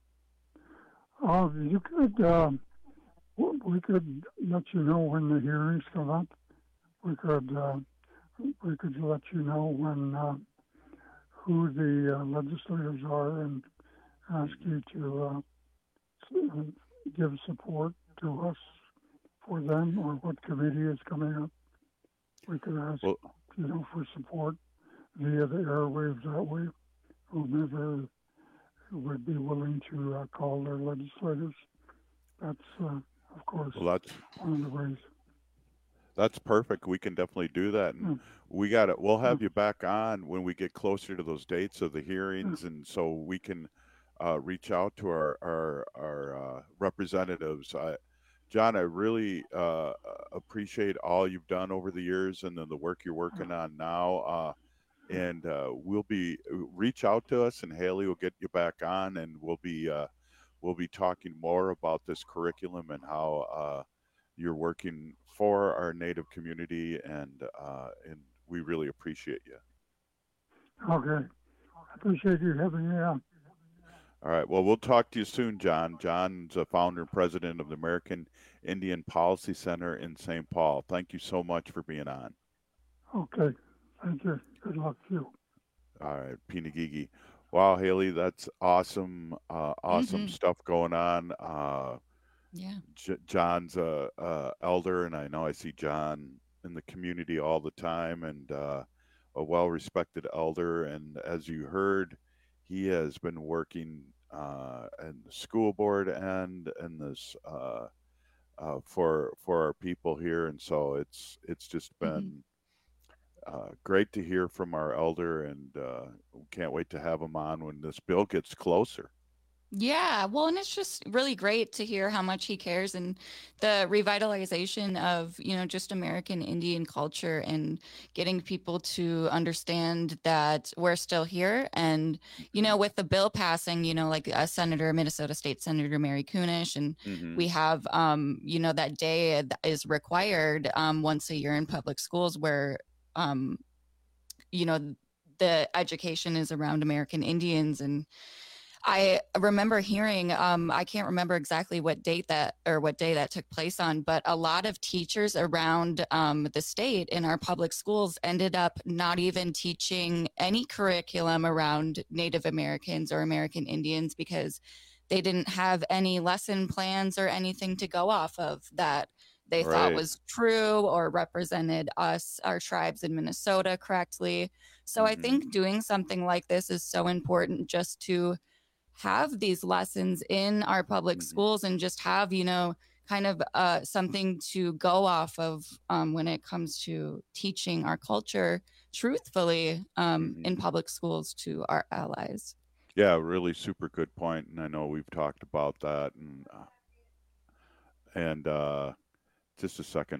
Uh, you could, um, w- we could let you know when the hearings come up. We could, uh, we could let you know when uh, who the uh, legislators are, and ask you to uh, s- uh, give support to us for them, or what committee is coming up. We could ask, Well, you know, for support via the airwaves that way. Whomever would be willing to uh, call their legislators. That's, uh, of course, well, that's one of the ways. that's perfect. We can definitely do that, and Mm. we got it. We'll have you back on when we get closer to those dates of the hearings, and so we can uh, reach out to our our, our uh, representatives. I, John, I really uh, appreciate all you've done over the years, and then the work you're working on now. Uh, and uh, we'll be reach out to us, and Haley will get you back on, and we'll be uh, we'll be talking more about this curriculum and how uh, you're working for our Native community, and uh, and we really appreciate you. Okay. I appreciate you having me on. All right. Well, we'll talk to you soon, John. John's a founder and president of the American Indian Policy Center in Saint Paul. Thank you so much for being on. Okay. Thank you. Good luck to you. All right, Pinagigi. Wow, Haley, that's awesome. Uh, awesome Mhm. stuff going on. Uh, Yeah. J- John's a, a elder, and I know I see John in the community all the time, and uh, a well-respected elder. And as you heard, he has been working uh, in the school board and and this uh, uh, for for our people here, and so it's it's just been uh, great to hear from our elder, and uh, we can't wait to have him on when this bill gets closer. Yeah, well, and it's just really great to hear how much he cares, and the revitalization of, you know, just American Indian culture, and getting people to understand that we're still here. And, you know, with the bill passing, you know, like uh, Senator, Minnesota State Senator Mary Kunesh, and Mhm. we have, um, you know, that day that is required um, once a year in public schools where, um, you know, the education is around American Indians. And I remember hearing, um, I can't remember exactly what date that or what day that took place on, but a lot of teachers around um, the state in our public schools ended up not even teaching any curriculum around Native Americans or American Indians, because they didn't have any lesson plans or anything to go off of that they thought Right. was true or represented us, our tribes in Minnesota correctly. So I Mhm. think doing something like this is so important, just to have these lessons in our public schools and just have, you know, kind of uh, something to go off of um, when it comes to teaching our culture truthfully um, in public schools to our allies. Yeah, really super good point, and I know we've talked about that. And uh, and uh, just a second.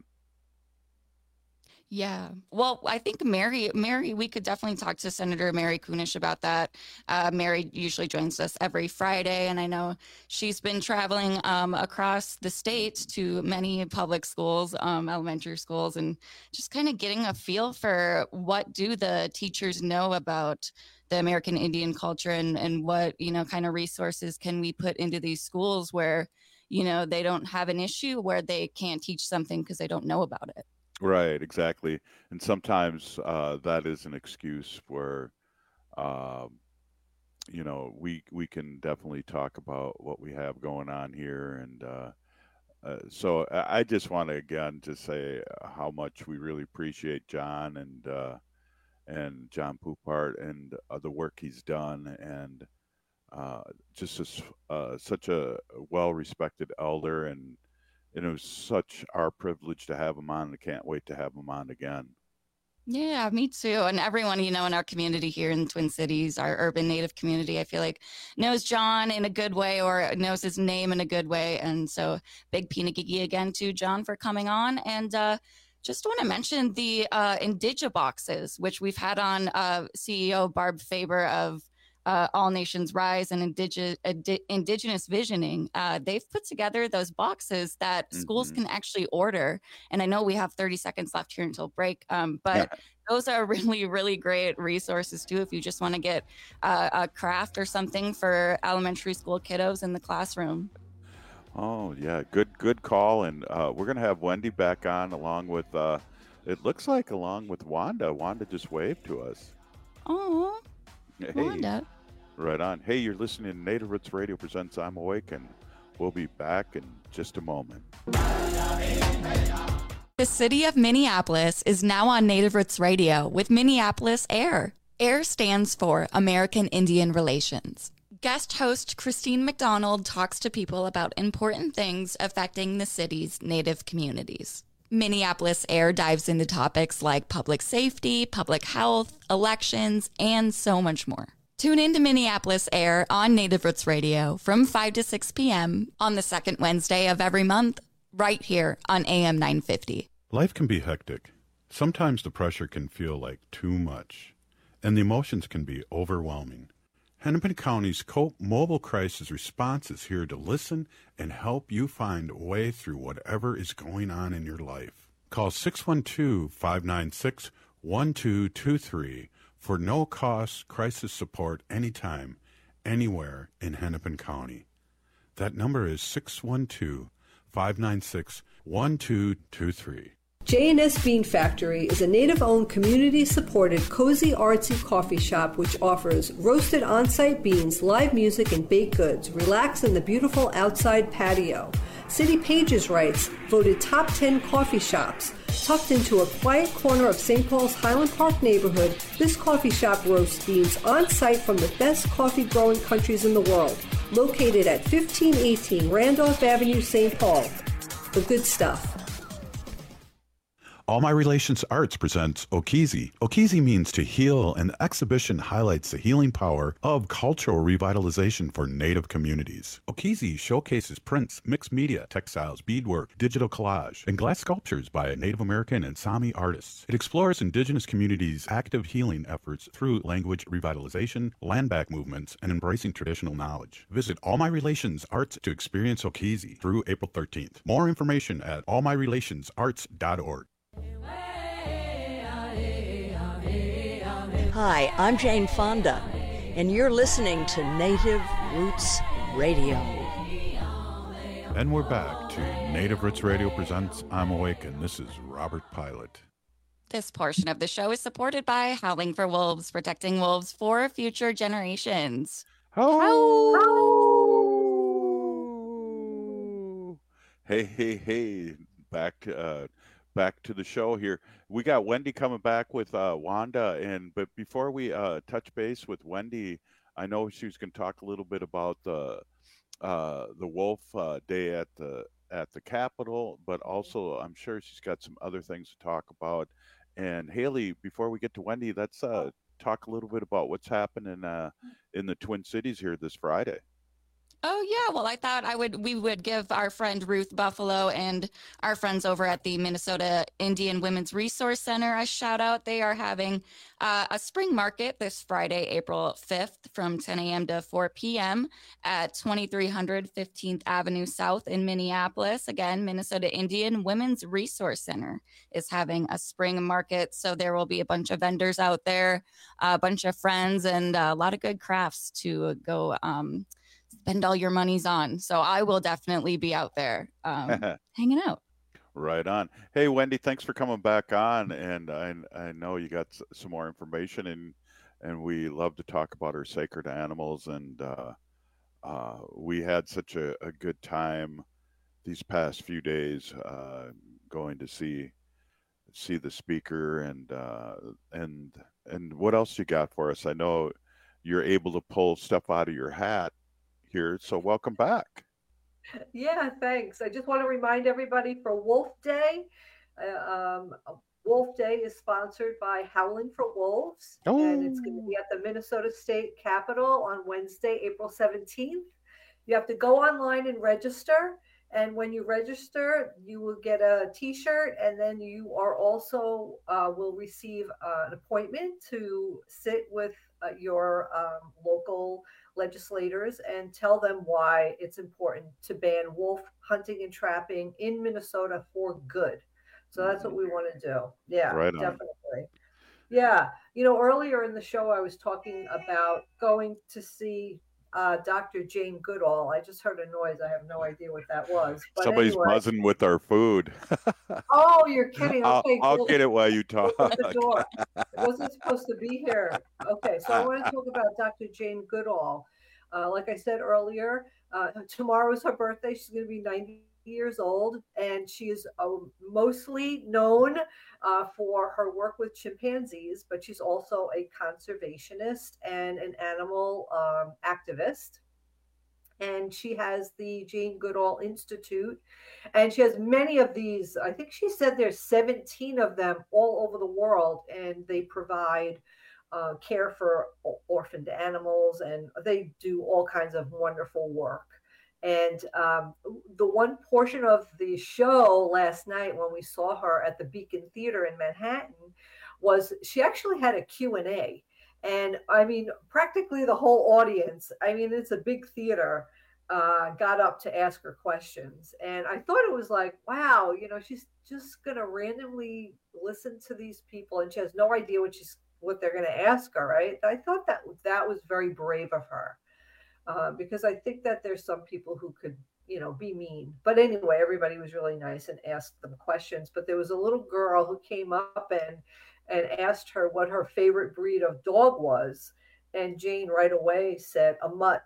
Yeah. Well, I think Mary, Mary, we could definitely talk to Senator Mary Kunesh about that. Uh, Mary usually joins us every Friday, and I know she's been traveling um, across the state to many public schools, um, elementary schools, and just kind of getting a feel for what do the teachers know about the American Indian culture, and, and what, you know, kind of resources can we put into these schools where, you know, they don't have an issue where they can't teach something because they don't know about it. Right, exactly. And sometimes uh, that is an excuse where, um, you know, we we can definitely talk about what we have going on here. And uh, uh, so I I just want to, again, just say how much we really appreciate John and uh, and John Poupart and uh, the work he's done. And uh, just as, uh, such a well-respected elder, and And it was such our privilege to have him on. I can't wait to have him on again. Yeah, me too. And everyone, you know, in our community here in Twin Cities, our urban Native community, I feel like knows John in a good way or knows his name in a good way. And so big Pinagigi again to John for coming on. And uh, just want to mention the uh, Indigiboxes, which we've had on uh, C E O Barb Faber of Uh, All Nations Rise and Indige- Indi- Indigenous Visioning. Uh, they've put together those boxes that mm-hmm. schools can actually order. And I know we have thirty seconds left here until break, um, but yeah. those are really, really great resources too if you just want to get uh, a craft or something for elementary school kiddos in the classroom. Oh, yeah, good good call. And uh, we're going to have Wendy back on along with, uh, it looks like along with Wanda. Wanda just waved to us. Oh, hey. Wanda. Right on. Hey, you're listening to Native Roots Radio presents I'm Awake, and we'll be back in just a moment. The city of Minneapolis is now on Native Roots Radio with Minneapolis Air. AIR stands for American Indian Relations. Guest host Christine McDonald talks to people about important things affecting the city's Native communities. Minneapolis Air dives into topics like public safety, public health, elections, and so much more. Tune in to Minneapolis Air on Native Roots Radio from five to six p.m. on the second Wednesday of every month, right here on A M nine fifty. Life can be hectic. Sometimes the pressure can feel like too much, and the emotions can be overwhelming. Hennepin County's COPE Mobile Crisis Response is here to listen and help you find a way through whatever is going on in your life. Call six one two, five nine six, one two two three for no-cost crisis support anytime, anywhere in Hennepin County. That number is six one two, five nine six, one two two three. J and S Bean Factory is a Native-owned, community-supported, cozy, artsy coffee shop which offers roasted on-site beans, live music, and baked goods. Relax in the beautiful outside patio. City Pages writes, voted top ten coffee shops. Tucked into a quiet corner of Saint Paul's Highland Park neighborhood, this coffee shop roasts beans on-site from the best coffee-growing countries in the world. Located at fifteen eighteen Randolph Avenue, Saint Paul. The good stuff. All My Relations Arts presents Okizi. Okizi means to heal, and the exhibition highlights the healing power of cultural revitalization for Native communities. Okizi showcases prints, mixed media, textiles, beadwork, digital collage, and glass sculptures by Native American and Sami artists. It explores Indigenous communities' active healing efforts through language revitalization, land back movements, and embracing traditional knowledge. Visit All My Relations Arts to experience Okizi through April thirteenth. More information at all my relations arts dot org. Hi, I'm Jane Fonda, and you're listening to Native Roots Radio. And we're back to Native Roots Radio presents I'm Awake, and this is Robert Pilot. This portion of the show is supported by Howling for Wolves, protecting wolves for future generations. How? How? Hey, hey, hey. Back, uh, back to the show here. We got Wendy coming back with uh, Wanda, and but before we uh, touch base with Wendy, I know she was going to talk a little bit about the uh, the Wolf uh, Day at the at the Capitol, but also I'm sure she's got some other things to talk about. And Haley, before we get to Wendy, let's uh, talk a little bit about what's happening uh, in the Twin Cities here this Friday. Oh, yeah. Well, I thought I would we would give our friend Ruth Buffalo and our friends over at the Minnesota Indian Women's Resource Center a shout out. They are having uh, a spring market this Friday, April fifth from ten a.m. to four p.m. at twenty-three hundred fifteenth Avenue South in Minneapolis. Again, Minnesota Indian Women's Resource Center is having a spring market. So there will be a bunch of vendors out there, a bunch of friends, and a lot of good crafts to go um spend all your monies on. So I will definitely be out there um, hanging out. Right on. Hey, Wendy, thanks for coming back on. And I, I know you got some more information, and and we love to talk about our sacred animals. And uh, uh, we had such a, a good time these past few days uh, going to see see the speaker. And uh, and and what else you got for us? I know you're able to pull stuff out of your hat here, so welcome back. Yeah, thanks. I just want to remind everybody for Wolf Day. Uh, um, Wolf Day is sponsored by Howling for Wolves, oh. and it's going to be at the Minnesota State Capitol on Wednesday, April seventeenth. You have to go online and register, and when you register, you will get a T-shirt, and then you are also uh, will receive uh, an appointment to sit with uh, your um, local legislators and tell them why it's important to ban wolf hunting and trapping in Minnesota for good. So that's what we want to do. Yeah, right on. Definitely. Yeah. You know, earlier in the show, I was talking about going to see uh, Doctor Jane Goodall. I just heard a noise. I have no idea what that was. But somebody's anyway. buzzing with our food. Oh, you're kidding. Okay, I'll, I'll get it while you talk. The door. It wasn't supposed to be here. Okay, so I want to talk about Doctor Jane Goodall. Uh, like I said earlier, uh, tomorrow's her birthday. She's going to be ninety years old, and she is uh, mostly known uh, for her work with chimpanzees, but she's also a conservationist and an animal um, activist. And she has the Jane Goodall Institute, and she has many of these. I think she said there's seventeen of them all over the world, and they provide uh, care for orphaned animals, and they do all kinds of wonderful work. And um, the one portion of the show last night when we saw her at the Beacon Theater in Manhattan was she actually had a Q and A. And I mean, practically the whole audience, I mean, it's a big theater, uh, got up to ask her questions. And I thought it was like, wow, you know, she's just going to randomly listen to these people, and she has no idea what she's what they're going to ask her, right? I thought that that was very brave of her. Uh, because I think that there's some people who could, you know, be mean. But anyway, everybody was really nice and asked them questions. But there was a little girl who came up and and asked her what her favorite breed of dog was. And Jane right away said, a mutt.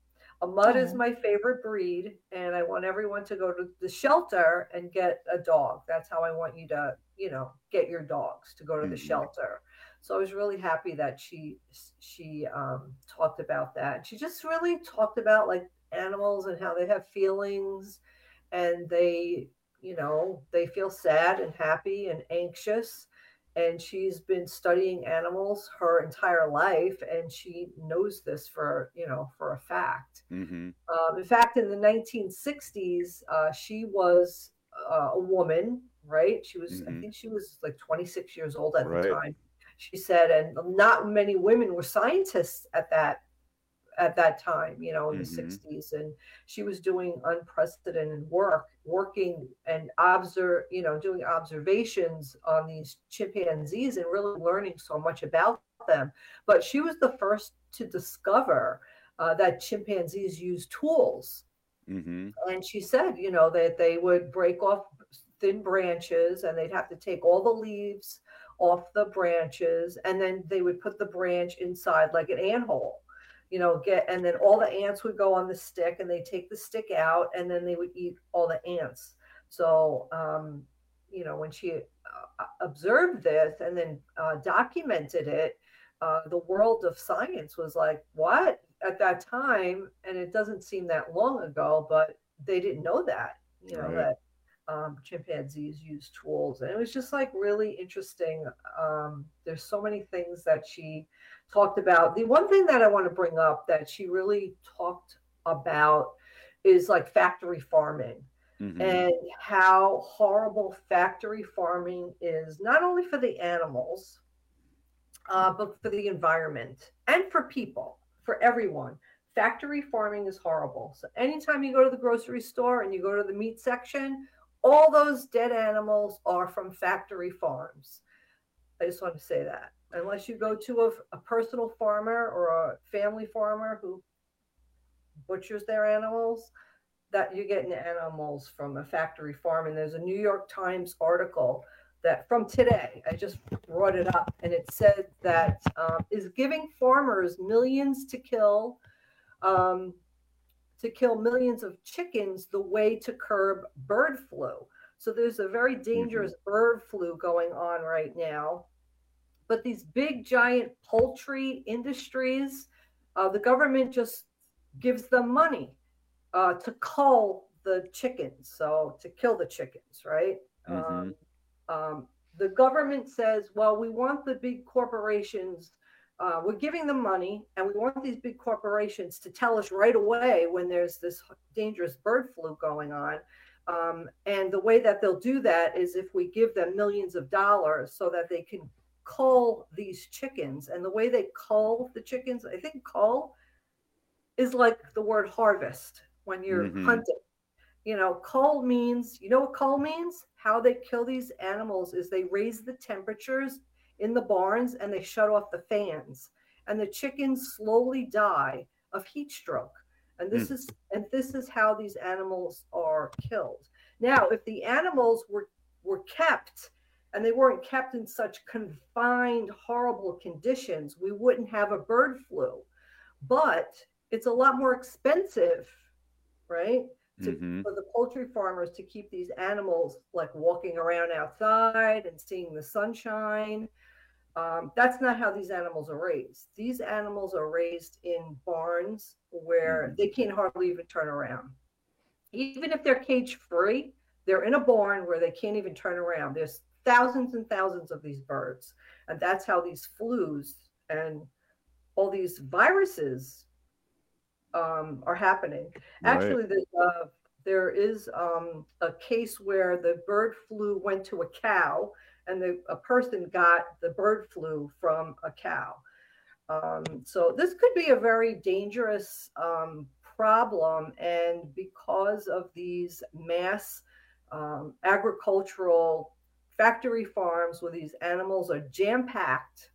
A mutt oh. is my favorite breed, and I want everyone to go to the shelter and get a dog. That's how I want you to, you know, get your dogs, to go to mm-hmm. the shelter. So I was really happy that she she um, talked about that. She just really talked about like animals and how they have feelings, and they, you know, they feel sad and happy and anxious. And she's been studying animals her entire life, and she knows this for, you know, for a fact. Mm-hmm. Um, in fact, in the nineteen sixties, uh, she was uh, a woman, right? She was, mm-hmm. I think she was like twenty-six years old at right. the time. She said, and not many women were scientists at that at that time, you know, in mm-hmm. the sixties. And she was doing unprecedented work, working and observe, you know, doing observations on these chimpanzees and really learning so much about them. But she was the first to discover uh, that chimpanzees use tools. Mm-hmm. And she said, you know, that they would break off thin branches, and they'd have to take all the leaves off the branches, and then they would put the branch inside like an anthole, you know, get, and then all the ants would go on the stick, and they take the stick out, and then they would eat all the ants. So, um, you know, when she uh, observed this and then uh, documented it, uh, the world of science was like, what? At that time, and it doesn't seem that long ago, but they didn't know that, you know, Right. that um, chimpanzees use tools. And it was just like really interesting. Um, there's so many things that she talked about. The one thing that I want to bring up that she really talked about is like factory farming. Mhm. And how horrible factory farming is, not only for the animals, uh, but for the environment and for people, for everyone. Factory farming is horrible. So anytime you go to the grocery store and you go to the meat section, all those dead animals are from factory farms. I just want to say that. Unless you go to a, a personal farmer or a family farmer who butchers their animals, that you're getting animals from a factory farm. And there's a New York Times article that from today, I just brought it up, and it said that um, is giving farmers millions to kill, um, to kill millions of chickens the way to curb bird flu. So there's a very dangerous mm-hmm. bird flu going on right now. But these big, giant poultry industries, uh, the government just gives them money Uh, to cull the chickens, so to kill the chickens, right? Mm-hmm. Um, um, the government says, well, we want the big corporations, uh, we're giving them money, and we want these big corporations to tell us right away when there's this dangerous bird flu going on. Um, and the way that they'll do that is if we give them millions of dollars so that they can cull these chickens. And the way they cull the chickens, I think cull is like the word harvest. When you're mm-hmm. hunting, you know, cull means, you know what cull means? How they kill these animals is they raise the temperatures in the barns and they shut off the fans, and the chickens slowly die of heat stroke. And this mm. is and this is how these animals are killed. Now, if the animals were were kept and they weren't kept in such confined, horrible conditions, we wouldn't have a bird flu. But it's a lot more expensive, right? To, mm-hmm. for the poultry farmers to keep these animals like walking around outside and seeing the sunshine. Um, that's not how these animals are raised. These animals are raised in barns where mm-hmm. they can't hardly even turn around. Even if they're cage free, they're in a barn where they can't even turn around. There's thousands and thousands of these birds. And that's how these flus and all these viruses Um, are happening. Right. Actually, there's, uh, there is um, a case where the bird flu went to a cow, and the, a person got the bird flu from a cow. Um, so this could be a very dangerous um, problem, and because of these mass um, agricultural factory farms where these animals are jam-packed,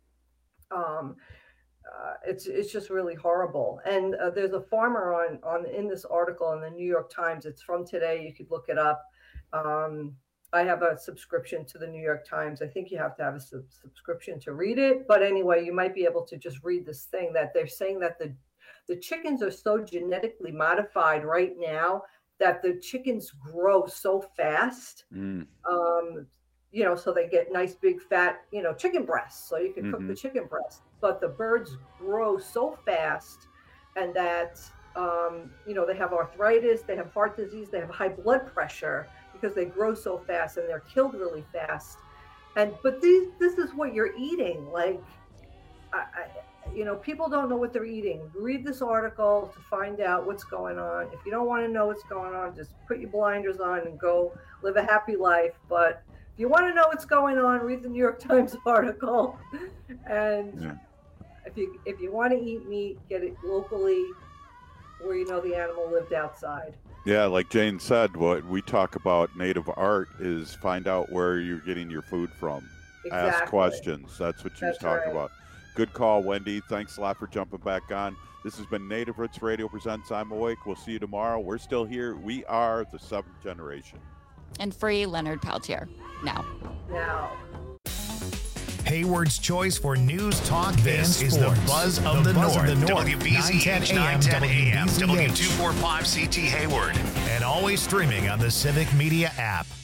um, Uh, it's it's just really horrible. And uh, there's a farmer on on in this article in the New York Times. It's from today. You could look it up. Um, I have a subscription to the New York Times. I think you have to have a sub- subscription to read it. But anyway, you might be able to just read this thing that they're saying that the the chickens are so genetically modified right now that the chickens grow so fast. Mm. Um, you know, so they get nice big fat, you know, chicken breasts. So you can mm-hmm. cook the chicken breast. But the birds grow so fast, and that, um, you know, they have arthritis, they have heart disease, they have high blood pressure because they grow so fast and they're killed really fast. And but these, this is what you're eating. Like, I, I, you know, people don't know what they're eating. Read this article to find out what's going on. If you don't want to know what's going on, just put your blinders on and go live a happy life. But if you want to know what's going on, read the New York Times article. And yeah. if you if you want to eat meat, get it locally where you know the animal lived outside. Yeah, like Jane said, what we talk about native art is find out where you're getting your food from. Exactly. Ask questions. That's what she was That's talking right. about. Good call, Wendy. Thanks a lot for jumping back on. This has been Native Roots Radio Presents I'm Awake. We'll see you tomorrow. We're still here. We are the seventh generation. And free Leonard Peltier. Now. Now. Hayward's choice for news, talk, this is the Buzz of the, the Buzz North. Of the North. W B Z H nine ten A M, W two forty-five C T Hayward. And always streaming on the Civic Media app.